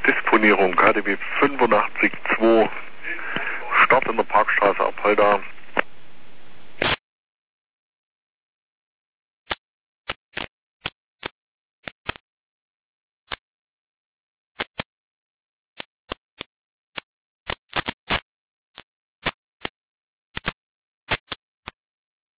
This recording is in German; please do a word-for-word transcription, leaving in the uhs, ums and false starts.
Disponierung K D W fünfundachtzig zwei, Start in der Parkstraße Apolda.